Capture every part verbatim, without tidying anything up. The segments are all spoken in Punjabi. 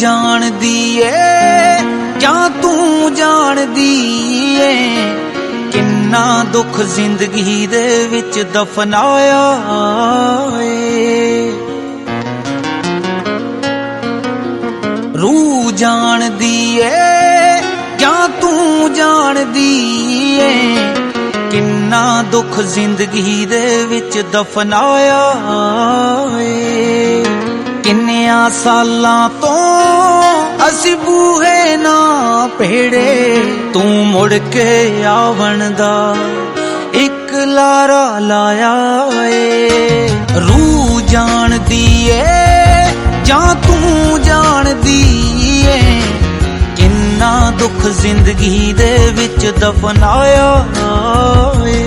ਜਾਣਦੀ ਏ ਜਾਂ ਤੂੰ ਜਾਣਦੀ ਏ ਕਿੰਨਾ ਦੁੱਖ ਜ਼ਿੰਦਗੀ ਦੇ ਵਿੱਚ ਦਫਨਾਇਆ ਏ। ਰੂਹ ਜਾਣਦੀ ਏ ਜਾਂ ਤੂੰ ਜਾਣਦੀ ਏ ਕਿੰਨਾ ਦੁੱਖ ਜ਼ਿੰਦਗੀ ਦੇ ਵਿੱਚ ਦਫਨਾਇਆ ਏ। ਕਿੰਨਿਆਂ ਸਾਲਾਂ ਤੋਂ ਅਸੀਂ ਬੂਹੇ ਨਾ ਭੇੜੇ ਤੂੰ ਮੁੜ ਕੇ ਆਵਣ ਦਾ ਇੱਕ ਲਾਰਾ ਲਾਇਆ ਏ। ਰੂਹ ਜਾਣਦੀ ਏ ਜਾਂ ਤੂੰ ਜਾਣਦੀ ਏ ਕਿੰਨਾ ਦੁੱਖ ਜ਼ਿੰਦਗੀ ਦੇ ਵਿੱਚ ਦਫਨਾਇਆ ਏ।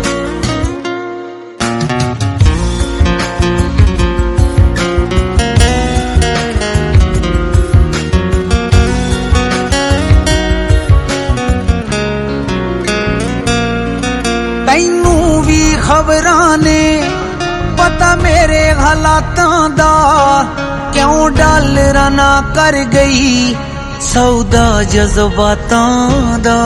ਤੈਨੂੰ ਵੀ ਖਬਰਾਂ ਨੇ ਪਤਾ ਮੇਰੇ ਹਾਲਾਤਾਂ ਦਾ ਕਿਉਂ ਡਾਲਰਾਂ ਨਾ ਕਰ ਗਈ ਸੌਦਾ ਜਜ਼ਬਾਤਾਂ ਦਾ।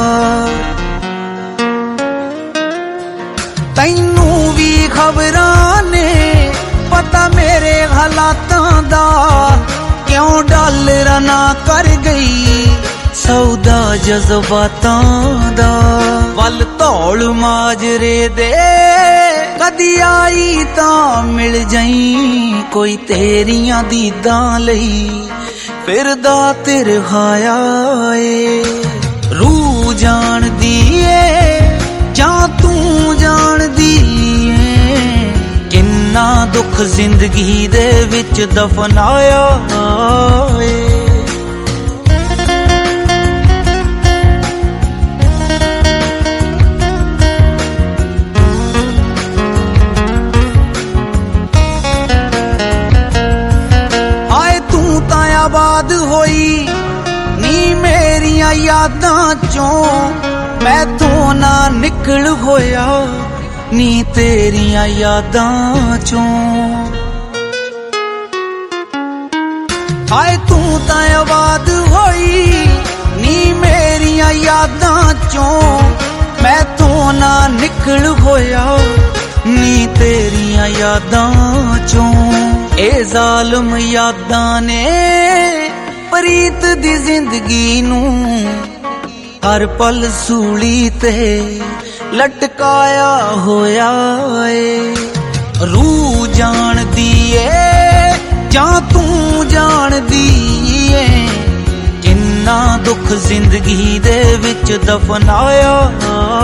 ਤੈਨੂੰ ਵੀ ਖਬਰਾਂ ਨੇ ਪਤਾ ਮੇਰੇ ਹਾਲਾਤਾਂ ਦਾ ਕਿਉਂ ਡਾਲਰਾਂ ਨਾ ਕਰ ਗਈ ਸੌਦਾ ਜਜ਼ਬਾਤਾਂ ਦਾ। ਵੱਲ ਧੌਲ ਮਾਜਰੇ ਦੇ ਕਦੀ ਆਈ ਤਾਂ ਮਿਲ ਜਾਈ ਕੋਈ ਤੇਰੀਆਂ ਦੀਦਾਂ ਲਈ ਫਿਰਦਾ ਤਿਰਹਾਇਆ ਏ। ਰੂਹ ਜਾਣਦੀ ਏ ਜਾਂ ਤੂੰ ਜਾਣਦੀ ਏ ਕਿੰਨਾ ਦੁੱਖ ਜ਼ਿੰਦਗੀ ਦੇ ਵਿੱਚ ਦਫਨਾਇਆ ਏ। ਆਬਾਦ ਹੋਈ ਨੀ ਮੇਰੀਆਂ ਯਾਦਾਂ ਚੋਂ ਮੈਥੋਂ ਨਾ ਨਿਕਲ ਹੋਇਆ ਨੀ ਤੇਰੀਆਂ ਯਾਦਾਂ ਚੋਂ। ਹਾਏ ਤੂੰ ਤਾਂ ਆਬਾਦ ਹੋਈ ਨੀ ਮੇਰੀਆਂ ਯਾਦਾਂ ਚੋਂ ਮੈਥੋਂ ਨਾ ਨਿਕਲ ਹੋਇਆ ਨੀ ਤੇਰੀਆਂ ਯਾਦਾਂ ਚੋਂ। ਇਹ ਜ਼ਾਲਮ ਯਾਦਾਂ ਨੇ ਪ੍ਰੀਤ ਦੀ ਜ਼ਿੰਦਗੀ ਨੂੰ ਹਰ ਪਲ ਸੂਲੀ ਤੇ ਲਟਕਾਇਆ ਹੋਇਆ ਏ। ਰੂਹ ਜਾਣਦੀ ਏ ਜਾਂ ਤੂੰ ਜਾਣਦੀ ਏ ਕਿੰਨਾ ਦੁੱਖ ਜ਼ਿੰਦਗੀ ਦੇ ਵਿੱਚ ਦਫਨਾਇਆ